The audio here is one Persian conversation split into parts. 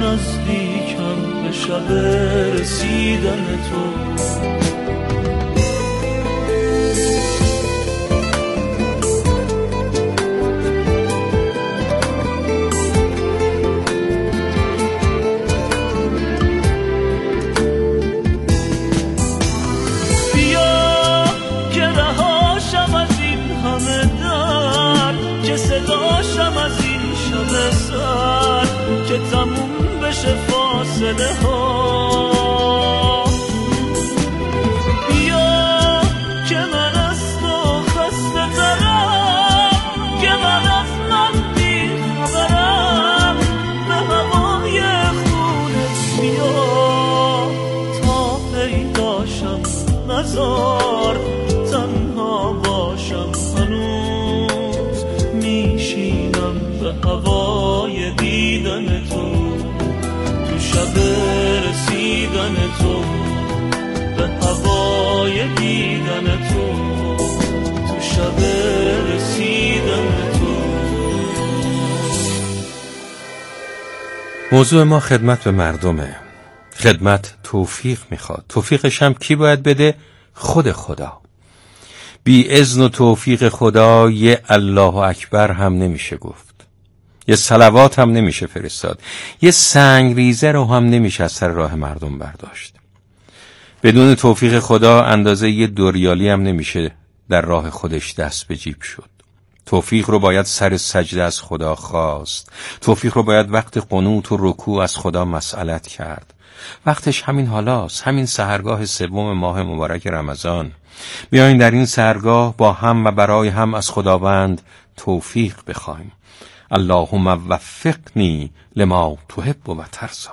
نزدیکم به شب رسیدن تو. که تموم بشه فاصله ها، بیا که من از تو خسته ترم، که من از من بی خبرم، به هوای خونت بیا تا پیداشم، نزار تنها باشم، هنوز میشینم به هوای دیدن تو، تو شب رسیدن تو، به هوای دیدن تو، تو شب رسیدن تو. موضوع ما خدمت به مردمه. خدمت توفیق میخواد. توفیقش هم کی باید بده؟ خود خدا. بی اذن و توفیق خدا یه الله اکبر هم نمیشه گفت، یه صلوات هم نمیشه فرستاد، یه سنگ ریزه رو هم نمیشه از سر راه مردم برداشت. بدون توفیق خدا اندازه یه دوریالی هم نمیشه در راه خودش دست به جیب شد. توفیق رو باید سر سجده از خدا خواست. توفیق رو باید وقت قنوت و رکوع از خدا مسئلت کرد. وقتش همین حالاست، همین سحرگاه سوم ماه مبارک رمضان. بیاین در این سحرگاه با هم و برای هم از خداوند توفیق بخوایم. اللهم وفقنی لما تحب و ترضی.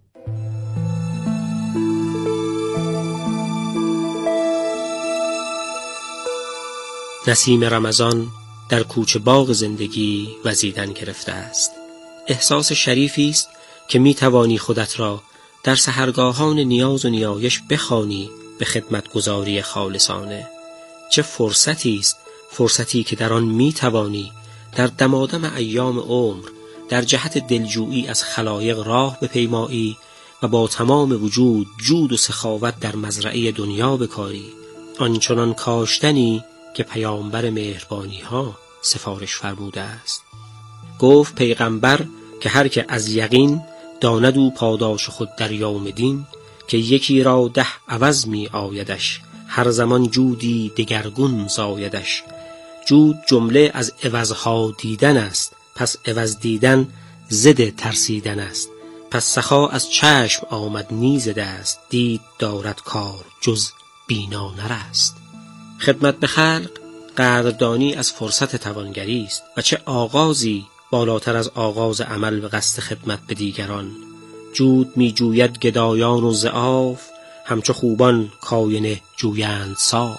نسیم رمضان در کوچه باغ زندگی وزیدن گرفته است. احساس شریفی است که می توانی خودت را در سحرگاهان نیاز و نیایش بخوانی به خدمتگزاری خالصانه. چه فرصتی است، فرصتی که در آن می توانی در دمادم ایام عمر در جهت دلجویی از خلایق راه بپیمایی و با تمام وجود جود و سخاوت در مزرعه دنیا بکاری، آنچنان کاشتنی که پیامبر مهربانی ها سفارش فرموده است. گفت پیغمبر که هر که از یقین داند او پاداش خود در یوم دین، که یکی را 10 عوض می آیدش، هر زمان جودی دگرگون زایدش. جود جمله از عوضها دیدن است، پس عوض دیدن ضد ترسیدن است. پس سخا از چشم آمد نیز دست، دید دارد کار جز بینا نرست. خدمت به خلق قدردانی از فرصت توانگری است و چه آغازی بالاتر از آغاز عمل و قصد خدمت به دیگران. جود می جوید گدایان و ضعاف، همچو خوبان کاینه جویند صاف.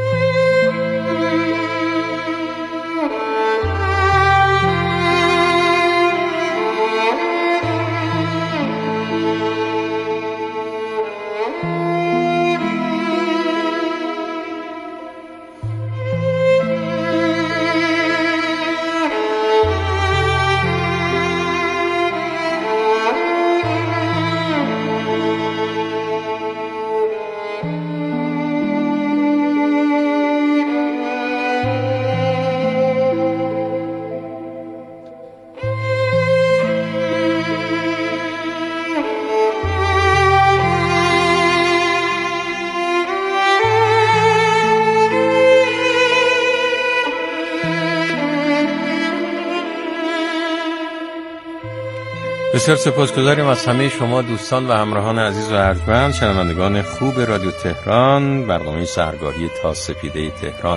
بسیار سپاسگزاریم از همه شما دوستان و همراهان عزیز و ارجمند، شنوندگان خوب رادیو تهران. برنامه سحرگاهی تا سپیده تهران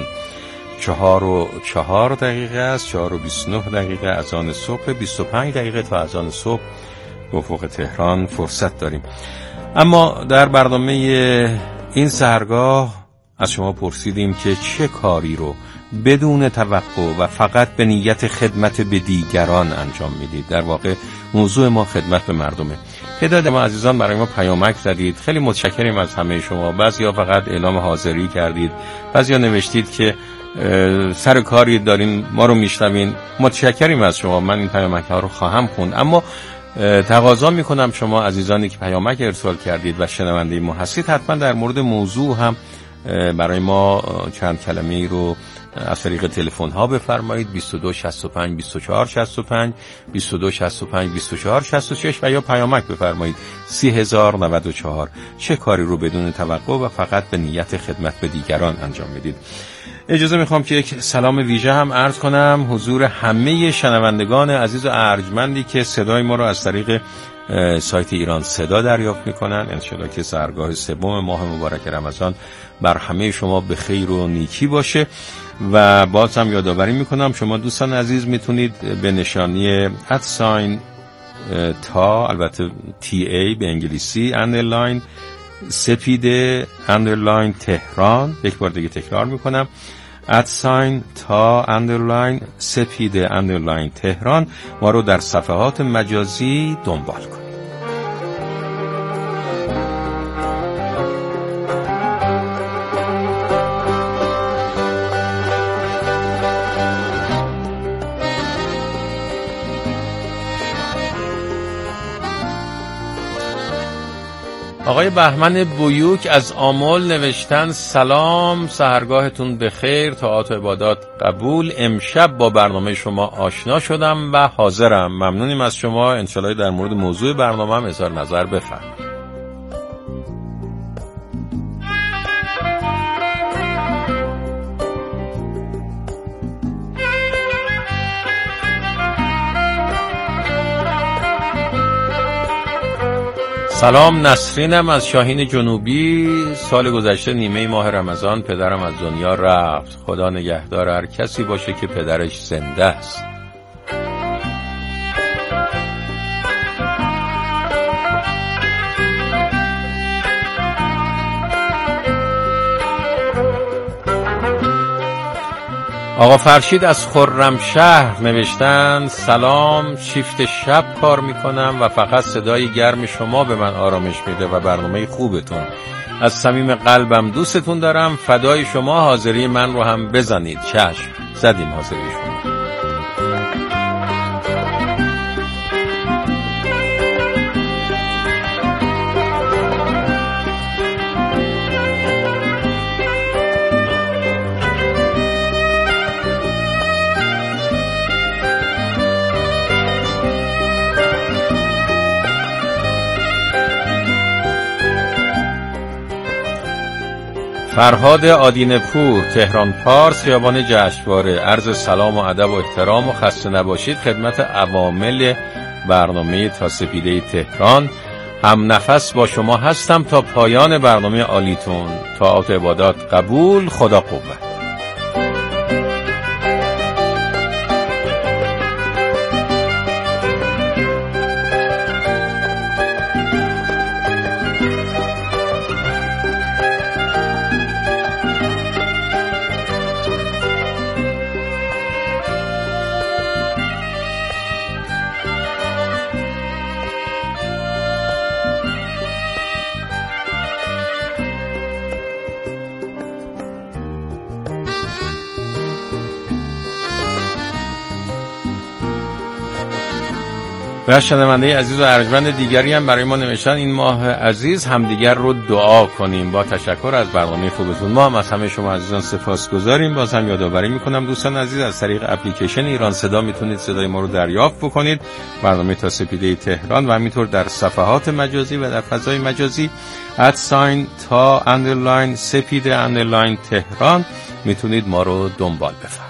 4:04 است. 4:29 از آن صبح، 25 دقیقه تا از آن صبح به افق تهران فرصت داریم. اما در برنامه این سحرگاه از شما پرسیدیم که چه کاری رو بدون توقع و فقط به نیت خدمت به دیگران انجام میدید. در واقع موضوع ما خدمت به مردمه. تعداد ما عزیزان برای ما پیامک زدید، خیلی متشکریم از همه شما. بعضیا فقط اعلام حاضری کردید، بعضیا نوشتید که سر کاری دارین ما رو میشنوین. متشکریم از شما. من این پیامک ها رو خواهم خوند، اما تقاضا میکنم شما عزیزانی که پیامک ارسال کردید و شنونده ما هستید حتما در مورد موضوع هم برای ما چند کلمه‌ای رو از طریق تلفن ها بفرمایید. 22 65 24 65 22 65 24 66 و یا پیامک بفرمایید 30,094. چه کاری رو بدون توقع و فقط به نیت خدمت به دیگران انجام میدید. اجازه میخوام که یک سلام ویژه هم عرض کنم حضور همه شنوندگان عزیز و ارجمندی که صدای ما رو از طریق سایت ایران صدا دریافت میکنن. انشالله که سحرگاه سوم ماه مبارک رمضان بر همه شما به خیر و نیکی باشه. و باز هم یادآوری میکنم شما دوستان عزیز میتونید به نشانی @ تا، البته TA به انگلیسی _ سپیده _ تهران، یک بار دیگه تکرار میکنم @ تا _ سپیده _ تهران، ما رو در صفحات مجازی دنبال کنید. آقای بهمن بویوک از آمل نوشتن سلام، سحرگاهتون بخیر، طاعات و عبادات قبول. امشب با برنامه شما آشنا شدم و حاضرم. ممنونیم از شما. انشالله در مورد موضوع برنامه هم اظهار نظر بفرمایید. سلام، نسرینم از شاهین جنوبی. سال گذشته نیمه ماه رمضان پدرم از دنیا رفت. خدا نگهدار هر کسی باشه که پدرش زنده است. آقا فرشید از خرمشهر نوشتن سلام، شیفت شب کار میکنم و فقط صدای گرم شما به من آرامش میده و برنامه خوبتون. از صمیم قلبم دوستتون دارم. فدای شما. حاضری من رو هم بزنید. چشم، زدیم حاضری شما. فرهاد آدینه پور، تهران پارس، خیابان جشنواره. عرض سلام و ادب و احترام و خسته نباشید خدمت عوامل برنامه تا سپیده تهران. هم نفس با شما هستم تا پایان برنامه عالیتون. طاعات عبادات قبول. خدا قوت. و شنونده عزیز و ارجمند دیگری هم برای ما نوشتن این ماه عزیز همدیگر رو دعا کنیم. با تشکر از برنامه خوبتون. ما هم از همه شما عزیزان سپاسگزاریم. باز هم یادآوری میکنم دوستان عزیز از طریق اپلیکیشن ایران صدا میتونید صدای ما رو دریافت بکنید. برنامه تا سپیده تهران و همینطور در صفحات مجازی و در فضای مجازی @ تا _ سپیده _ تهران میتونید ما رو دنبال بفرمایید.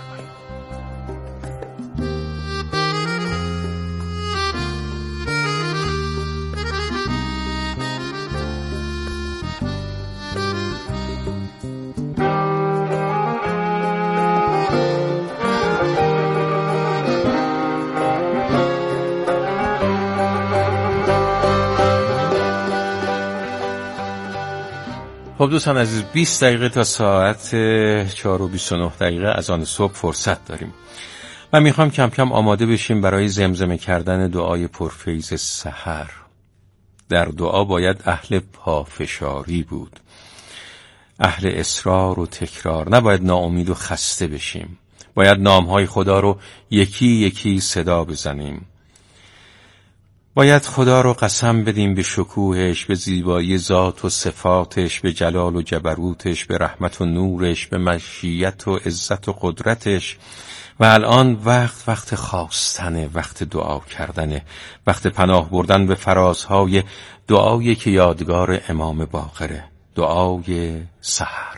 خب دوستان عزیز، 20 دقیقه تا ساعت 4:29 از آن صبح فرصت داریم و میخوام کم کم آماده بشیم برای زمزمه کردن دعای پرفیض سحر. در دعا باید اهل پافشاری بود، اهل اصرار و تکرار. نباید ناامید و خسته بشیم. باید نامهای خدا رو یکی یکی صدا بزنیم. باید خدا رو قسم بدیم به شکوهش، به زیبایی ذات و صفاتش، به جلال و جبروتش، به رحمت و نورش، به مشیت و عزت و قدرتش. و الان وقت خواستنه، وقت دعا کردنه، وقت پناه بردن به فرازهای دعایی که یادگار امام باقره، دعای سحر.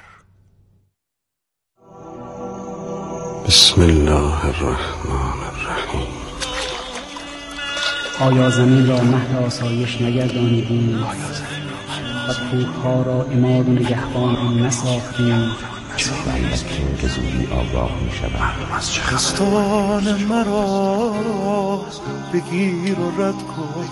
بسم الله الرحمن الرحیم. آیا زمین را مهد آسایش نگردانیدیم و کوهها را عماد و نگهبان آن نساختیم؟ چرا بندکیم که زودی آگاه می شود؟ از چه دستان مرا بگیر و رد کن.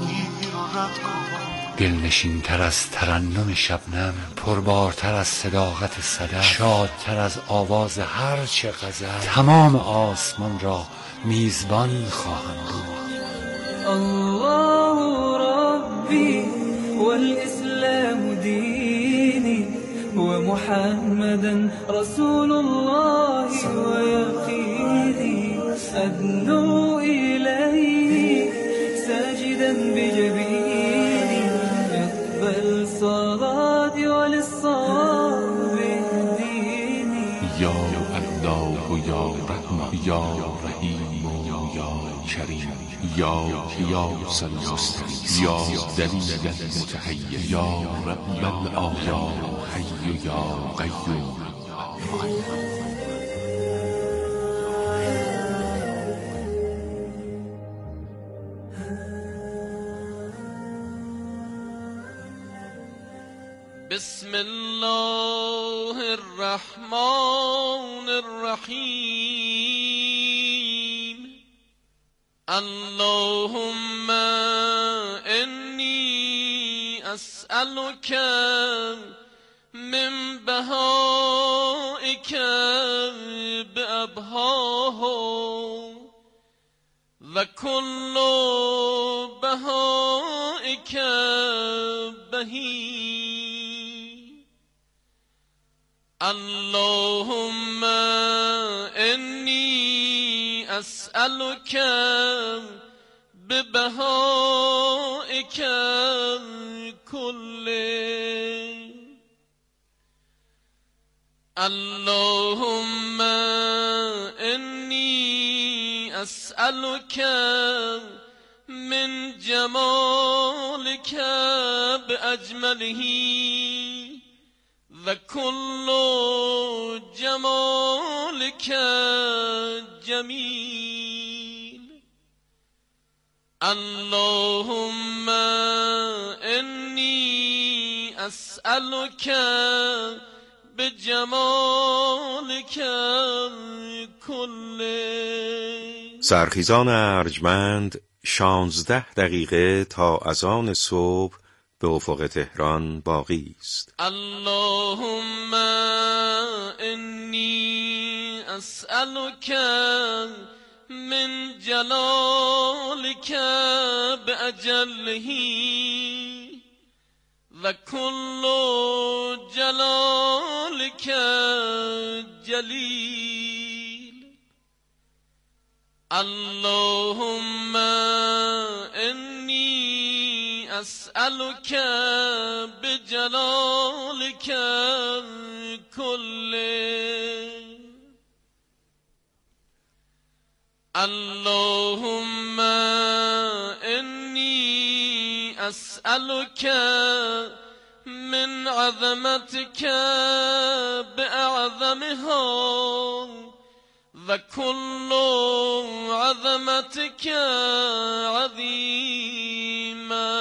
دلنشین تر از ترنم شبنم، پربارتر از صداقت صدف، شادتر از آواز هر چه غزل، تمام آسمان را میزبان خواهم بود. الله ربي والإسلام ديني ومحمدا رسول الله ويقيني أدنو إليه ساجدا بجبيني يقبل صلاتي وللصواب اهديني یا الله یا رحمان یا رحیم یا کریم یا قیاس المستقیم یا دلیل المتحیر یا رب العالمین حی یا قیوم. بسم الله الرحمن الرحیم. اللهم إني أسألك من بهائك بأبهاه وكل بهائك بهي. اللهم إني أسألك ببهائك كله. اللهم إني أسألك من جمالك بأجمله وكل جمالك جميل. اللهم إني أسألك بجمالك كله. سرخیزان ارجمند 16 دقیقه تا اذان صبح به افق تهران باقی است. اللهم إني أسألك من جلالك بأجله وكل جلالك جليل. اللهم إني أسألك بجلالك كله. اللهم إني أسألك من عظمتك بأعظمها وكل عظمتك عظيما.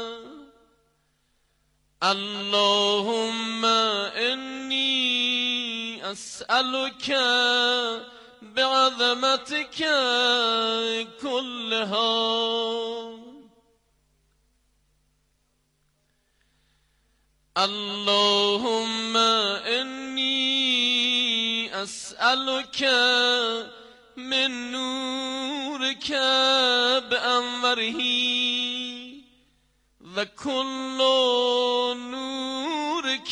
اللهم إني أسألك بعظمتك كلها. اللهم إني أسألك من نورك بأنوره وكل نورك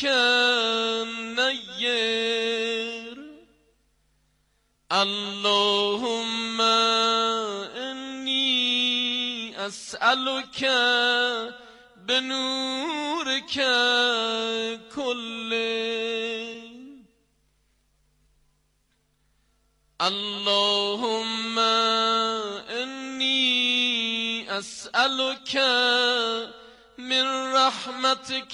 نير. اللهم إني أسألك أسألك بنورك كله اللهم إني أسألك من رحمتك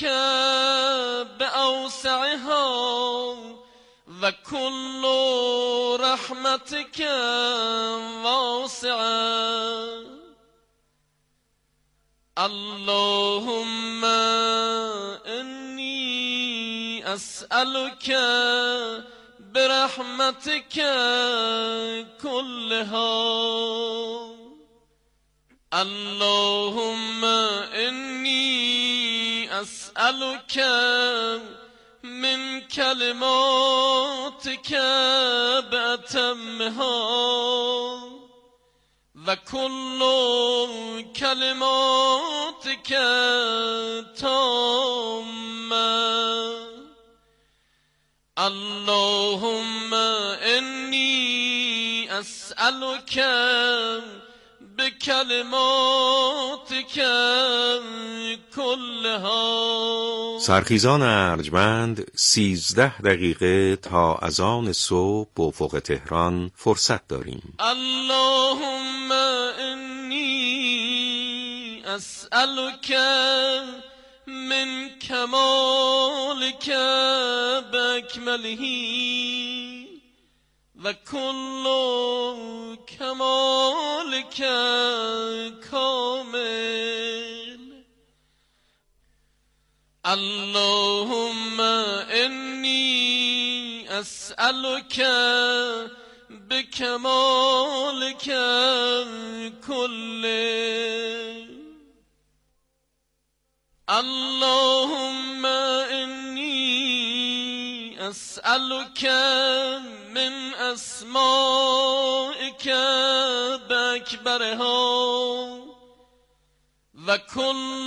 بأوسعها وكل رحمتك واسعة اللهم إني أسألك برحمتك كلها اللهم إني أسألك من كلماتك بأتمها وكل كلماتك تامة اللهم إني أسألك بکلماتک کلها. سرخیزان ارجمند 13 دقیقه تا اذان صبح به افق تهران فرصت داریم. اللهم انی اسألک من کمالک باکمله و کل کمالک کامل. اللهم انی اسألک بکمالک کله. اللهم انی اسألک من اسمائک باکبرها و کل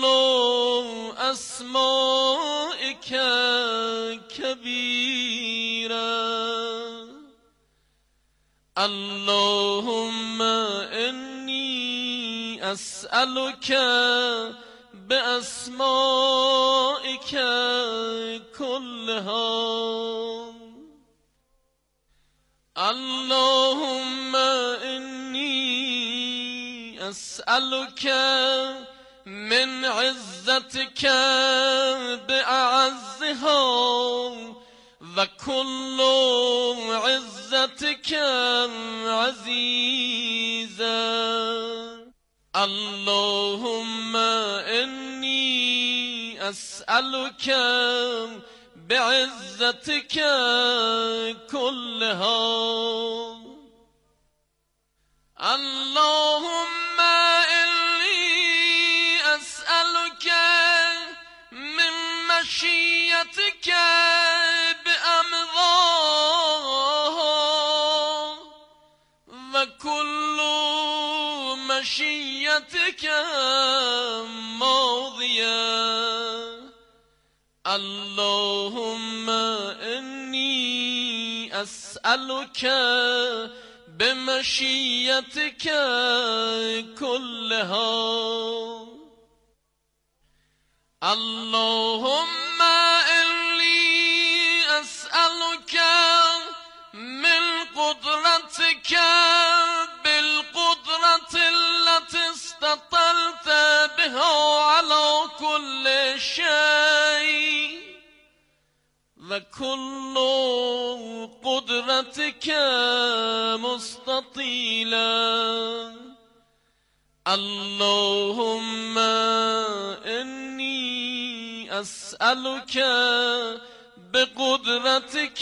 اسمائک کبیرا. اللهم انی اسألک بأسمائك كلها. اللهم إني أسألك من عزتك بأعزها وكل عزتك عزيزا. اللهم إني أسألك بعزتك كلها. اللهم إني أسألك من مشيتك بأمضاها وكل مشيتك ماضية. اللهم إني أسألك بمشيتك كلها. اللهم إني أسألك من قدرتك بالقدرة التي استطلت بها على كل شيء وكل قدرتك مستطيلا. اللهم إني أسألك بقدرتك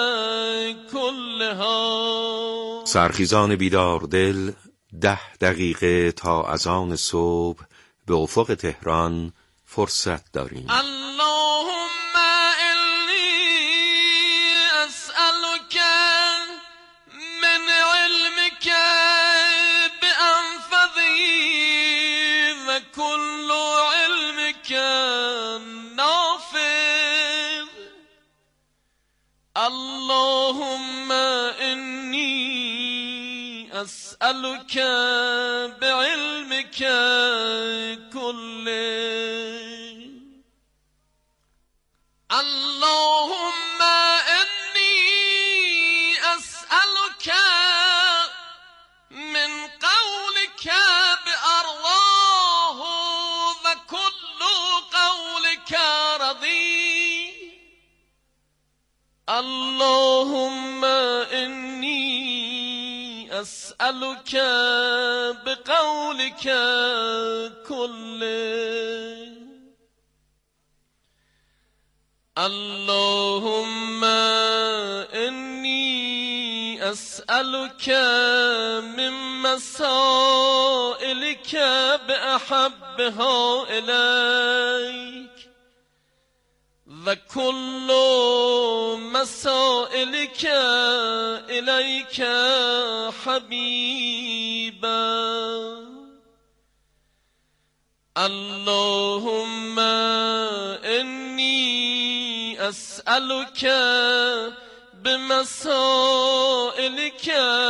كلها. سرخیزان بیدار دل 10 دقیقه تا اذان صبح به افق تهران فرصت داریم. اللهم إني أسألك من علمك بأنفذه وكل علمك نافذ. اللهم إني أسألك بعلمك علمك كله اللهم إني أسألك من قولك بأرضاه وكل قولك رضي اللهم إني أسألك بقولك كله اللهم إني أسألك من مسائلك بأحبها إليك وكل مسائلك إليك حبيبا اللهم إني أسألك بمسائلك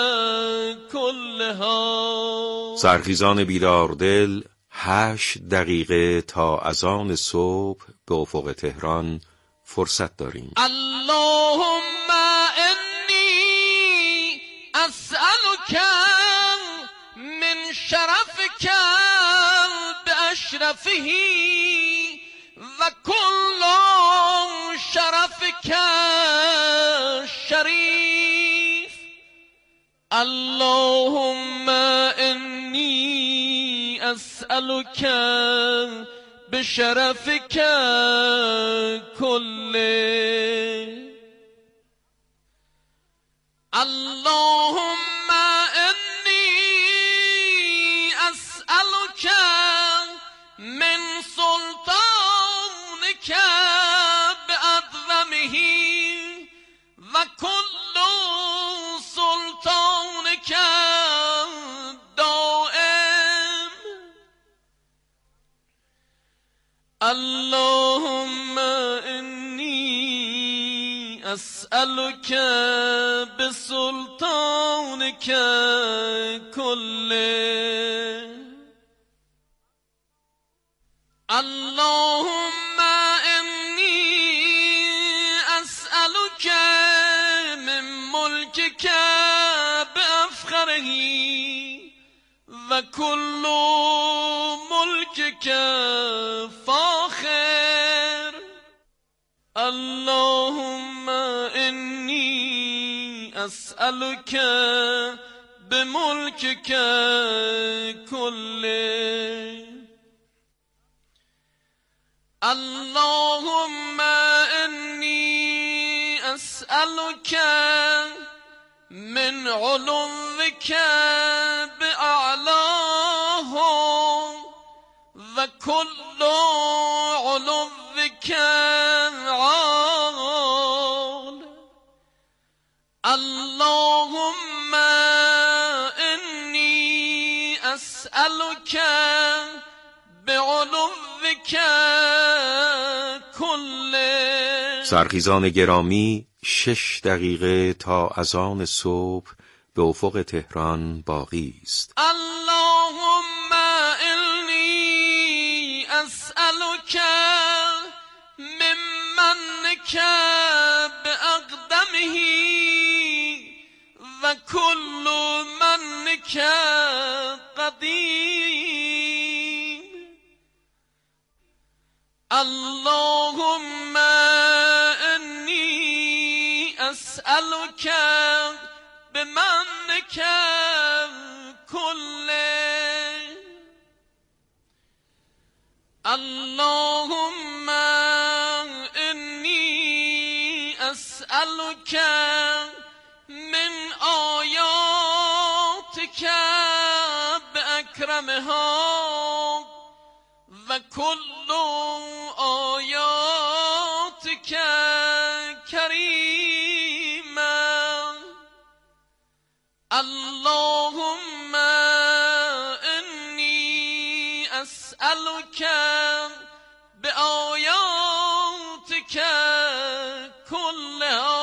كلها. سرخیزان بیدار دل 8 دقیقه تا اذان صبح به افق تهران فرصت داریم. اللهم إني أسألك من شرفك بأشرفه وكل شرفك شريف اللهم إني أسألك بشرفك كله اللهم إني أسألك من سلطانك بأعظمه وكل سلطانك دائم اللهم إني أسألك بسلطانك كله اللهم إني أسألك من ملكك بأفخره وكل ملكك فاخر اللهم إني أسألك بملكك كله اللهم إني أسألك من علوك بأعلاه وكل علوك عال اللهم إني أسألك بعلوك كله. سرخیزان گرامی 6 دقیقه تا اذان صبح به افق تهران باقی است. اللهم إني أسألك من منك بأقدمه وكل منك قديم اللهم إني أسألك بمنك كله اللهم إني أسألك من آياتك بأكرمها وكل آياتك كريما اللهم إني أسألك بآياتك كلها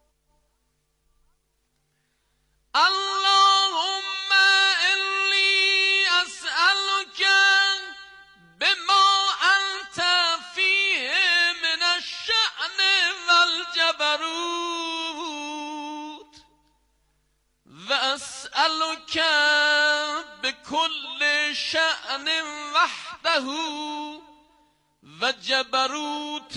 اللهم إني شأن وحده و جبروت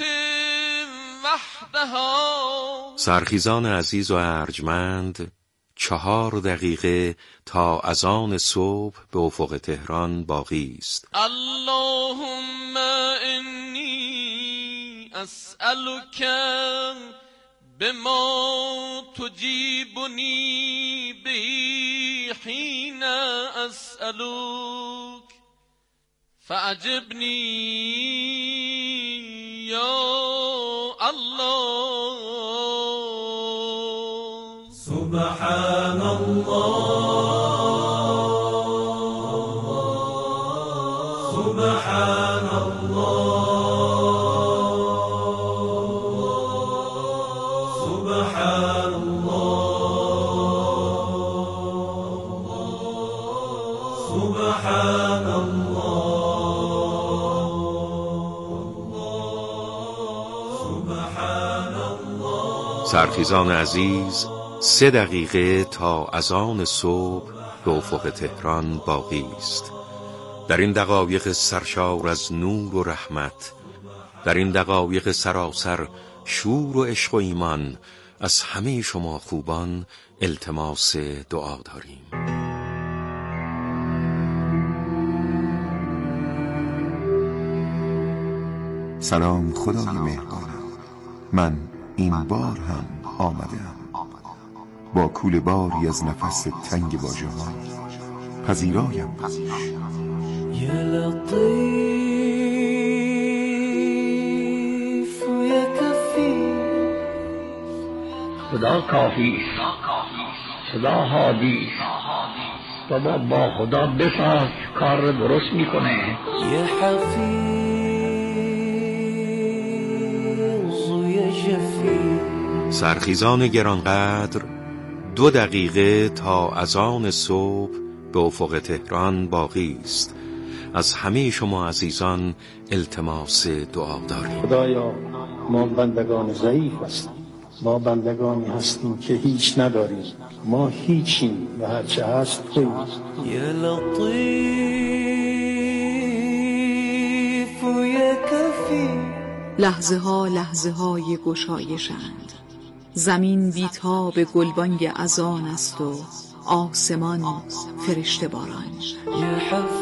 وحدها. سرخیزان عزیز و ارجمند، 4 دقیقه تا اذان صبح به افق تهران باقی است. اللهم انی اسألک بما تجیبنی بی حین اسألک فعجبنی یا الله. سبحان الله سبحان الله سبحان الله سبحان الله. سرخیزان عزیز، 3 دقیقه تا اذان صبح به افق تهران باقی است. در این دقایق سرشار از نور و رحمت، در این دقایق سراسر شور و عشق و ایمان، از همه شما خوبان التماس دعا داریم. سلام خدای مهربان، من این بار هم آمدم با کوله باری از نفس تنگ واژه‌ها پذیرایم پیش. یا لطیف یا کفی. خدا کافی خدا هادی بابا با خدا بساز کار درست میکنه. یا حفیظ یا شفیع. سرخیزان گرانقدر، 2 دقیقه تا اذان صبح به افق تهران باقی است. از همه شما عزیزان التماس دعا داریم. خدایا، ما بندگان ضعیف هستیم، ما بندگانی هستیم که هیچ نداریم، ما هیچیم و هرچه هست تویی. یا لطیف یا کفی. لحظه های گشایشند. زمین بیتاب گلبانگ اذان است و آسمان فرشته باران. یا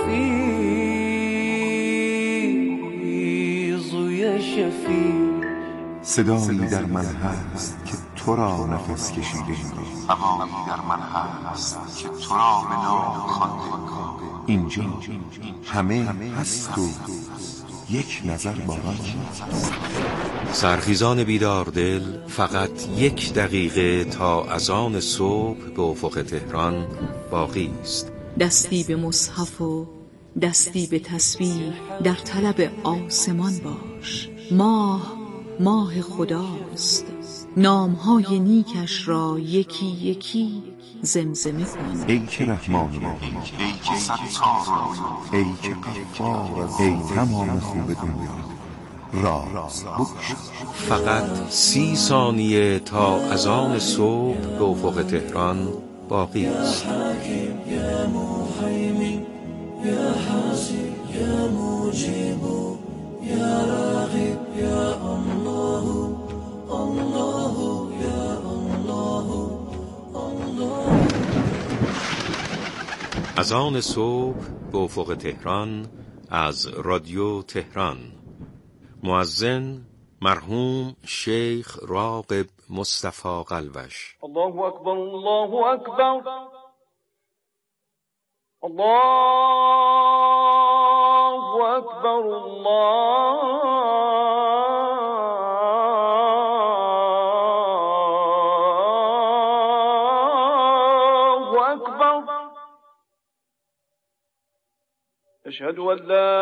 حفیظ یا شفیع. صدایی در من هست که تو را نفس کشیده، هوایی در من هست که تو را به نام خوانده. اینجا همه هست و یک نظر باران. سرخیزان بیدار دل، فقط 1 دقیقه تا اذان صبح به افق تهران باقی است. دستی به مصحف و دستی به تسبیح در طلب آسمان باش. ماه خداست، نامهای نیکش را یکی یکی زمزمه کن. ای که رحمان رحیم، ای که ستار، ای که غفار، ای تمام خوب دنیا، راز بگشا. فقط 30 ثانیه تا اذان صبح به افق تهران باقی است. یا محیمن یا حاسب یا مجیب یا راغب یا الله الله یا الله الله. اذان صبح به افق تهران از رادیو تهران. مؤذن مرحوم شیخ راغب مصطفی قلوش. الله اکبر الله اکبر الله اکبر الله اکبر. اشهد ان لا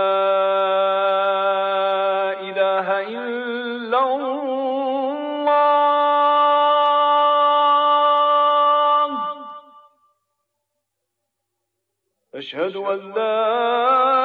اله الا الله. اشهد ان لا